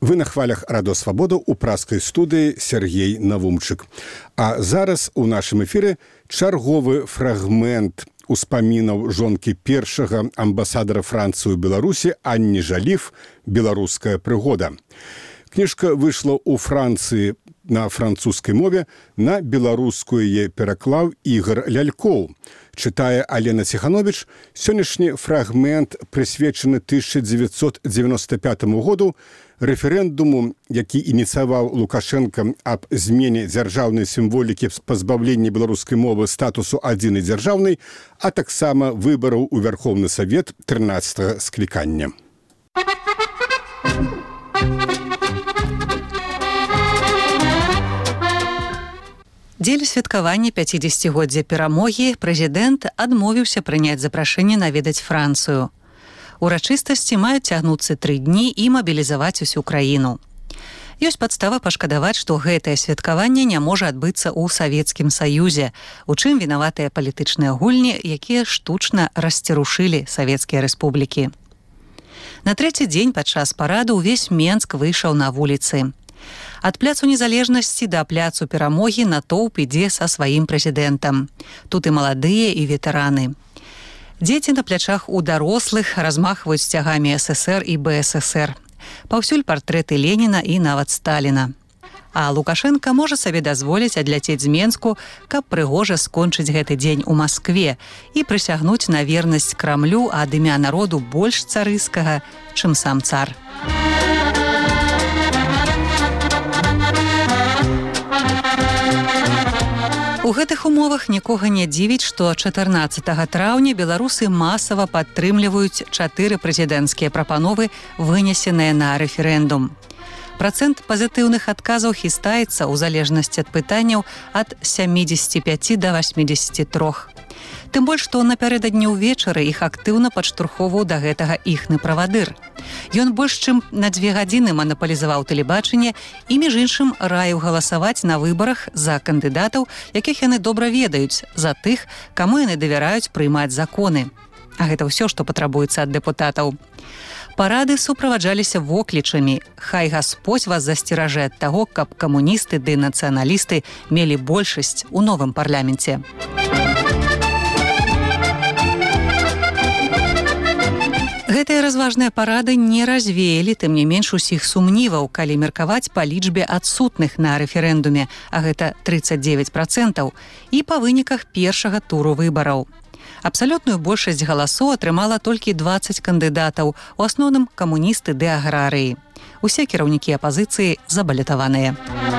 Вы на хвалях Радо Свабода ў праскай студыі Сергей Навумчык. А зараз у нашым эфіры чарговы фрагмент успамінаў жонкі першага амбасадара Францыі ў Беларусі Анні Жаліф «Беларуская прыгода». Кніжка выйшла ў Францыі на французскай мове, на беларускую яе пераклаў Ігор Лялькоў. Чытае Алена Ціхановіч. Сённяшні фрагмент прысвечаны 1995 году рэферэндуму, які ініцыяваў Лукашенка аб змене дзяржаўнай сімволікі з пазбаўлення беларускай мовы статусу адзінай дзяржаўнай, а таксама выбараў у Верховны Савет 13-го склікання. Дзеля святкавання 50-годдзя перамогі прэзідэнт адмовіўся прыняць запрашэнне наведаць Францыю. Урачыстасці маюць цягнуцца 3 дні і мабілізаваць усю краіну. Ёсць падстава пашкадаваць, што гэтае святкаванне не можа адбыцца ў Савецкім Саюзе, у чым вінаватыя палітычныя гульні, якія штучна расцерушылі савецкія рэспублікі. На 3-й дзень падчас параду ўвесь Менск выйшаў на вуліцы. Ад пляцу Незалежнасці да пляцу Перамогі натоўп ідзе са сваім прэзідэнтам. Тут і маладыя, і ветэраны. Дзеці на плячах у дарослых размахваюць сцягамі ССР і БССР. Паўсюль партрэты Леніна і нават Сталіна. А Лукашенка можа сабе дазволіць адляцець з Менску, каб прыгожа скончыць гэты дзень у Маскве і прысягнуць на вернасць Крамлю ад імя народу больш царыскага, чым сам цар. У гэтых умовах нікога не дзівіць, што 14 траўня беларусы масава падтрымліваюць 4 прэзідэнцкія прапановы, вынесеныя на рэферэндум. Працэнт пазітыўных адказаў хістаецца ў залежнасці ад пытанняў ад 75 да 83. Тым больш, што напярэдадні ўвечары іх актыўна падштурхоўваў да гэтага іхны правадыр. Ён больш чым на 2 гадзіны манапалізаваў тэлебачанне і, між іншым, раіў галасаваць на выбарах за кандыдатаў, якіх яны добра ведаюць, за тых, каму яны давяраюць прымаць законы. А гэта ўсё, што патрабуецца ад дэпутатаў. Парады суправаджаліся воклічамі «Хай Гасподзь вас засцеражэ ад таго, каб камуністы ды нацыяналісты мелі большасць у новым парламенце». Гэтыя разважныя парады не развеялі, тым не менш, усіх сумніваў, калі меркаваць па лічбе адсутных на рэферэндуме, а гэта 39%, і па выніках першага туру выбараў. Абсалютную большасць галасоў атрымала толькі 20 кандыдатаў, у асноўным камуністы ды аграрыі. Усе кіраўнікі апазіцыі забалетаваныя.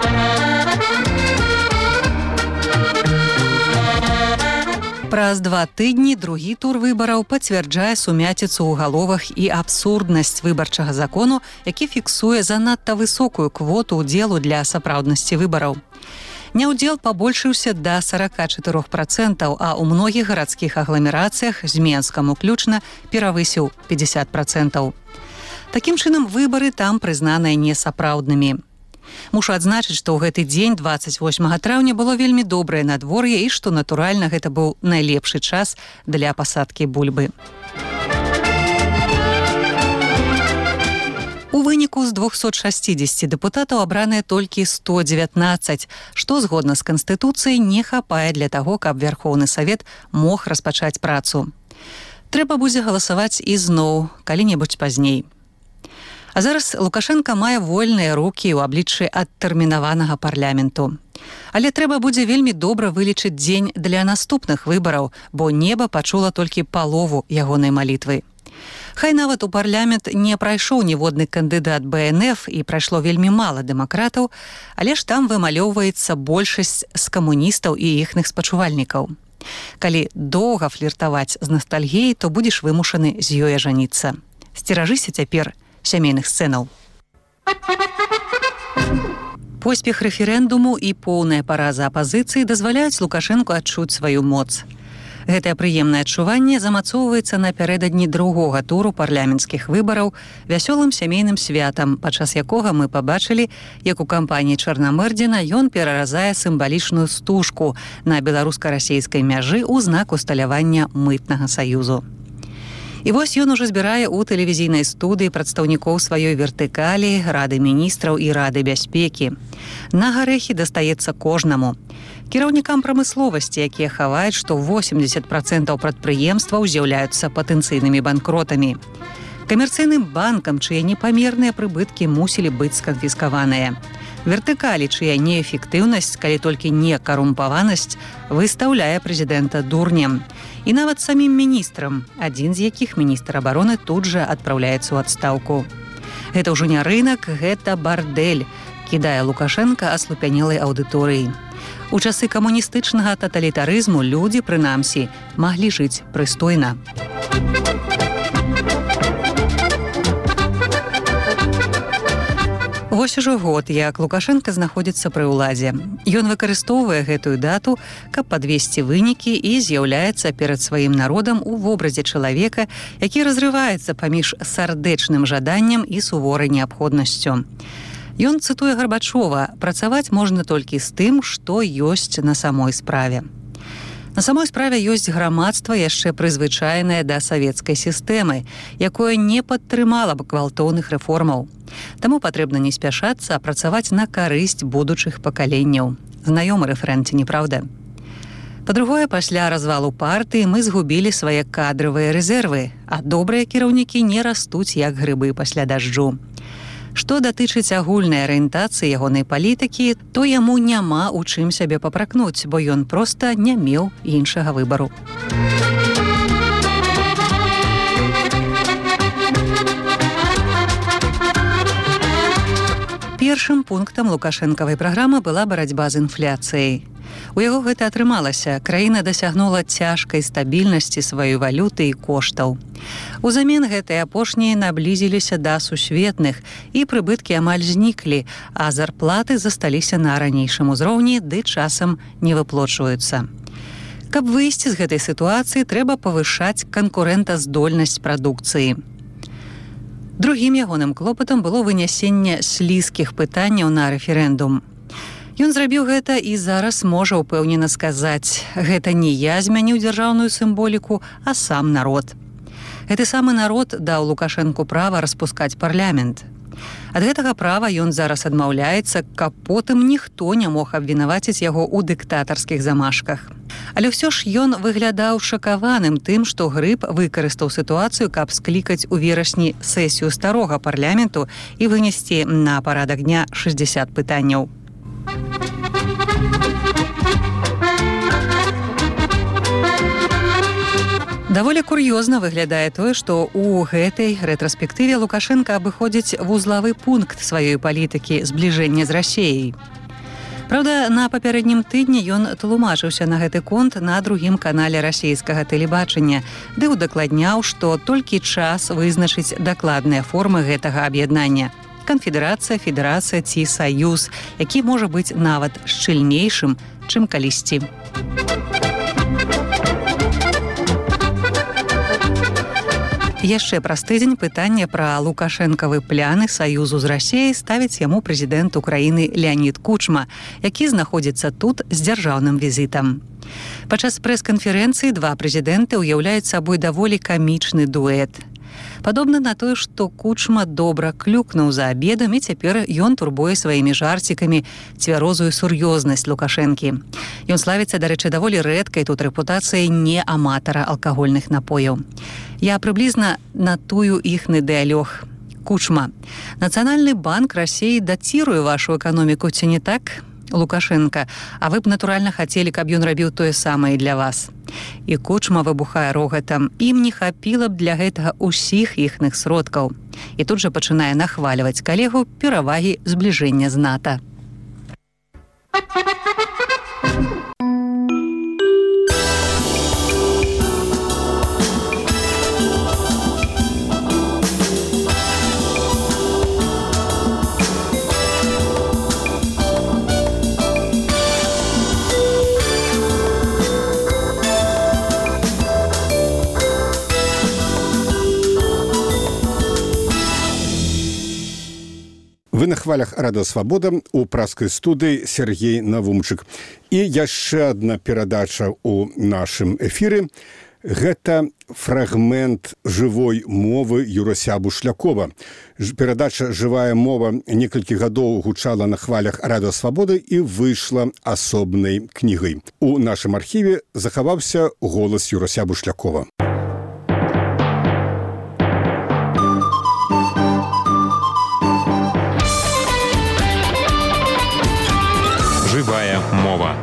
Праз 2 тыдні другі тур выбараў пацвярджае сумяціцу ў галовах і абсурднасць выбарчага закону, які фіксуе занадта высокую квоту ўдзелу для сапраўднасці выбараў. Няўдзел пабольшыўся да 44%, а ў многіх гарадскіх агламерацыях, з Менскам уключна, перавысіў 50%. Такім чынам, выбары там прызнаныя несапраўднымі. Мушу адзначыць, што ў гэты дзень, 28 траўня, было вельмі добрае надвор'е і што, натуральна, гэта быў найлепшы час для пасадкі бульбы. У выніку з 260 дэпутатаў абраныя толькі 119, што, згодна з Канстытуцыяй, не хапае для таго, каб Верховны Савет мог распачаць працу. Трэба будзе галасаваць ізноў, калі-небудзь пазней. А зараз Лукашенка мае вольныя рукі ў абліччы адтэрмінаванага парламенту. Але трэба будзе вельмі добра вылічыць дзень для наступных выбараў, бо неба пачула толькі палову ягонай малітвы. Хай нават у парламент не прайшоў ніводны кандыдат БНФ і прайшло вельмі мала дэмакратаў, але ж там вымалёўваецца большасць з камуністаў і іхных спачувальнікаў. Калі доўга фліртаваць з настальгіяй, то будзеш вымушаны з ёй ажаніцца. Сцеражыся цяпер сямейных сцэнаў. Поспех рэферэндуму і поўная параза апазіцыі дазваляюць Лукашэнку адчуць сваю моц. Гэтае прыемнае адчуванне замацоўваецца напярэдадні другога туру парламенцкіх выбараў вясёлым сямейным святам, падчас якога мы пабачылі, як у кампаніі Чарнамырдзіна ён пераразае сімвалічную стужку на беларуска-расейскай мяжы ў знак усталявання мытнага саюзу. І вось ён ужо збірае ў тэлевізійнай студыі прадстаўнікоў сваёй вертыкалі, Рады міністраў і Рады бяспекі. На гарэхі дастаецца кожнаму. Кіраўнікам прамысловасці, якія хаваюць, што 80% прадпрыемстваў з'яўляюцца патэнцыйнымі банкротамі. Камерцыйным банкам, чые непамерныя прыбыткі мусілі быць сканфіскаваныя. Вертыкалі, чыя неэфектыўнасць, калі толькі не карумпаванасць, выстаўляе прэзідэнта дурнем. І нават самім міністрам, адзін з якіх, міністр абароны, тут жа адпраўляецца ў адстаўку. Гэта ўжо не рынак, гэта бардэль, кідае Лукашенка аслупянелай аўдыторыі. У часы камуністычнага таталітарызму людзі, прынамсі, маглі жыць прыстойна. Вось ужо год, як Лукашенка знаходзіцца пры ўладзе. Ён выкарыстоўвае гэтую дату, каб падвесці вынікі і з'яўляецца перад сваім народам у вобразе чалавека, які разрываецца паміж сардэчным жаданнем і суворай неабходнасцю. Ён цытуе Гарбачова: «Працаваць можна толькі з тым, што ёсць на самой справе». На самой справе ёсць грамадства, яшчэ прызвычайнае да савецкай сістэмы, якое не падтрымала б гвалтоўных рэформаў. Таму патрэбна не спяшацца, а працаваць на карысць будучых пакаленняў. Знаёмы рэфрэн, ці не праўда? Па-другое, пасля развалу партыі мы згубілі свае кадравыя рэзервы, а добрыя кіраўнікі не растуць, як грыбы пасля дажджу. Што датычыць агульнай арыентацыі ягонай палітыкі, то яму няма ў чым сябе папракнуць, бо ён проста не меў іншага выбару. Першым пунктам лукашэнкавай праграмы была барацьба з інфляцыяй. У яго гэта атрымалася. Краіна дасягнула цяжкай стабільнасці сваёй валюты і коштаў. Узамен гэтыя апошнія наблізіліся да сусветных, і прыбыткі амаль зніклі, а зарплаты засталіся на ранейшым узроўні, ды часам не выплочваюцца. Каб выйсці з гэтай сітуацыі, трэба павышаць канкурэнтаздольнасць прадукцыі. Другім ягоным клопатам было вынясенне слізкіх пытанняў на рэферэндум. Ён зрабіў гэта і зараз можа ўпэўнена сказаць: гэта не я змяніў дзяржаўную сімволіку, а сам народ. Гэты самы народ даў Лукашэнку права распускаць парламент. Ад гэтага права ён зараз адмаўляецца, каб потым ніхто не мог абвінаваціць яго ў дыктатарскіх замашках. Але ўсё ж ён выглядаў шакаваным тым, што Грыб выкарыстаў сітуацыю, каб склікаць у верасні сесію старога парламенту і вынесці на парадак дня 60 пытанняў. Даволі кур'ёзна выглядае тое, што ў гэтай рэтраспектыве Лукашенка абыходзіць вузлавы пункт сваёй палітыкі збліжэння з Расіяй. Праўда, на папярэднім тыдні ён тлумачыўся на гэты конт на другім канале расійскага тэлебачання, ды ўдакладняў, што толькі час вызначыць дакладныя формы гэтага аб'яднання. Канфедэрацыя, федэрацыя ці саюз, які можа быць нават шчыльнейшым, чым калісьці. Яшчэ праз тыдзень пытанне пра лукашэнкавы пляны саюзу з Расіяй ставіць яму прэзідэнт Украіны Леонід Кучма, які знаходзіцца тут з дзяржаўным візітам. Падчас прэс-канферэнцыі два прэзідэнты ўяўляюць сабой даволі камічны дуэт. Падобна на тое, што Кучма добра клюкнуў за абедам, і цяпер ён турбуе сваімі жарцікамі цвярозую сур'ёзнасць Лукашэнкі. Ён славіцца, дарэчы, даволі рэдкай тут рэпутацыяй не аматара алкагольных напояў. Я прыблізна натую іхны дыалёг. Кучма: «Нацыянальны банк Расіі датируе вашу эканоміку, ці не так? Лукашенко: а вы б натуральна хацелі, каб ён рабіў тое самае для вас». І Кучма выбухае рогатам: «Ім не хапіла б для гэтага ўсіх іхных сродкаў». І тут жа пачынае нахваліваць калегу перавагі збліжэння з НАТО. Вы на хвалях Радыёсвабода, у праскай студыі Сергей Навумчык. І яшчэ адна перадача ў нашым эфіры. Гэта фрагмент жывой мовы Юрася Бушлякова. Перадача «Жывая мова» некалькі гадоў гучала на хвалях Радыё Свабоды і выйшла асобнай кнігай. У нашым архіве захаваўся голас Юрася Бушлякова. Жывая мова.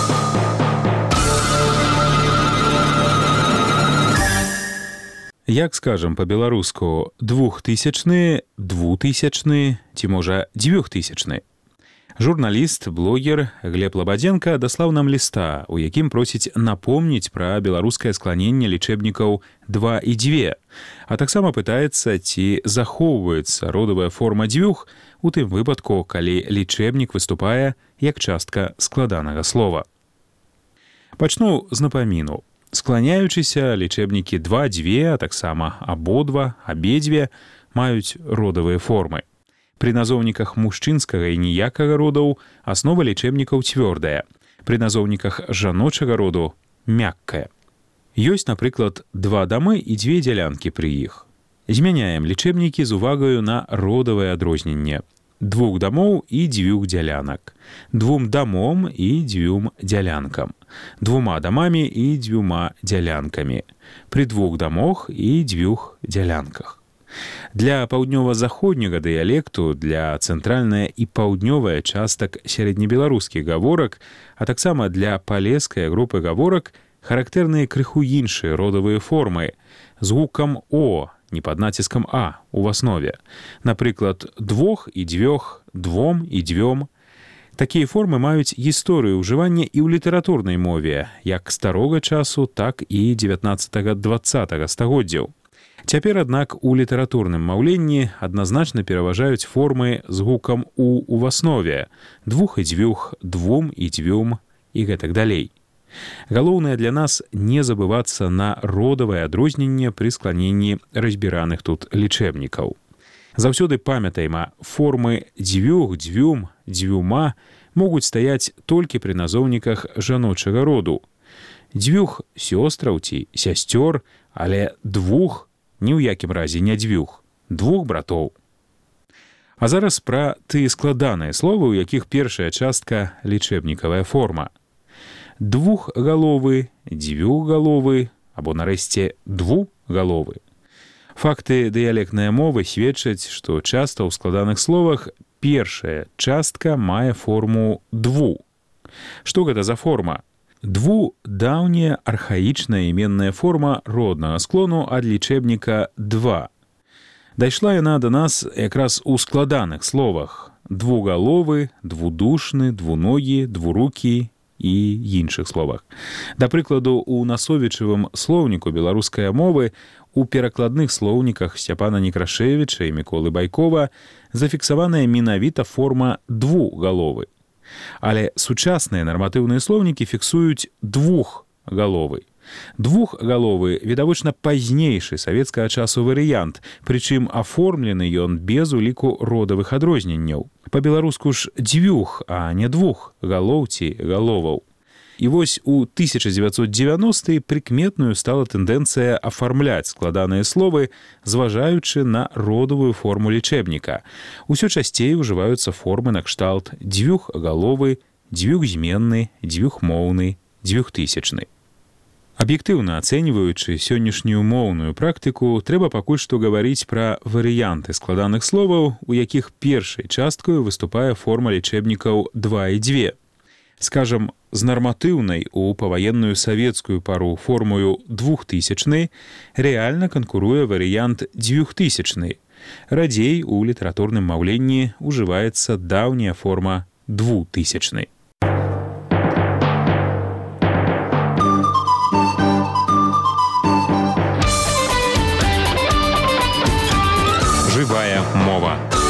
Як скажам па-беларуску, 2000, 2000 ці, можа, 2000. Журналіст, блогер Глеб Лабадзенко даслаў нам ліста, у якім просіць напомніць пра беларускае скланенне лічэбнікаў 2 і 2, а таксама пытаецца, ці захоўваецца родавая форма дзвюх у тым выпадку, калі лічэбнік выступае як частка складанага слова. Пачну з напаміну. Скланяючыся, лічэбнікі 2-2, а таксама абодва, абедзве маюць родавыя формы. Пры назоўніках мужчынскага і ніякага родаў аснова лічэбнікаў цвёрдая, пры назоўніках жаночага роду мяккая. Ёсць, напрыклад, 2 дамы і 2 дзялянкі пры іх. Змяняем лічэбнікі з увагаю на родавае адрозненне. 2 дамоў і 2 дзялянак, 2 дамом і 2 дзялянкам, 2 дамамі і 2 дзялянкамі, пры 2 дамох і 2 дзялянках. Для паўднёва-заходняга дыялекту, для цэнтральная і паўднёвая частак сярэднебеларускіх гаворак, а таксама для палескай групы гаворак характэрныя крыху іншыя родавыя формы з гукам «о», не пад націскам «а» у аснове. Напрыклад, 2 і 2, 2 і 2. Такія формы маюць гісторыю ўжывання і ў літаратурнай мове, як старога часу, так і 19-20 стагоддзяў. Цяпер, аднак, у літаратурным маўленні адназначна пераважаюць формы з гукам «у» у аснове, 2 і 2, 2 і 2 і гэтак далей. Галоўнае для нас не забывацца на родавае адрозненне пры скланенні разбіраных тут лічэбнікаў. Заўсёды памятайма, формы 2, 2, 2 могуць стаяць толькі пры назоўніках жаночага роду. 2 сёстраў ці сясцёр, але 2 ні ў якім разе не 2, 2 братоў. А зараз пра тыя складаныя словы, у якіх першая частка лічэбнікавая форма. 2галовы, 2галовы, або нарэшце 2галовы. Факты дыялектнай мовы сведчаць, што часта ў складаных словах першая частка мае форму 2. Што гэта за форма? 2 даўняя архаічная іменная форма роднага склону ад лічэбніка 2. Дайшла яна да нас якраз у складаных словах: двугаловы, двудушны, двуногі, двурукі і іншых словах. Да прыкладу, у насовічавым слоўніку беларускай мовы у перакладных слоўніках Сцяпана Некрашевіча і Міколы Байкова зафіксаваная менавіта форма двугаловы. Але сучасныя нарматыўныя слоўнікі фіксуюць двухгаловы. Двухгаловы відавочна пазнейшы савецкага часу варыянт, прычым аформлены ён без уліку родавых адрозненняў. Па-беларуску ж дзвюх, а не двухгалоў ці галоваў. І вось у 1990-е прыкметную стала тэндэнцыя афармляць складаныя словы, зважаючы на родавую форму лічэбніка. Усё часцей ужываюцца формы накшталт дзвюхгаловы, дзвюхзменны, дзвюхмоўны, дзвюхтысячны. Аб'ектыўна ацэньваючы сённяшнюю моўную практыку, трэба пакуль што гаварыць пра варыянты складаных словаў, у якіх першай часткаю выступае форма лічэбнікаў 2 і 2. Скажам, з нарматыўнай у паваенную савецкую пару формою 2000 рэальна канкуруе варыянт 2000. Радзей у літаратурным маўленні ўжываецца даўняя форма 2000. Жывая мова.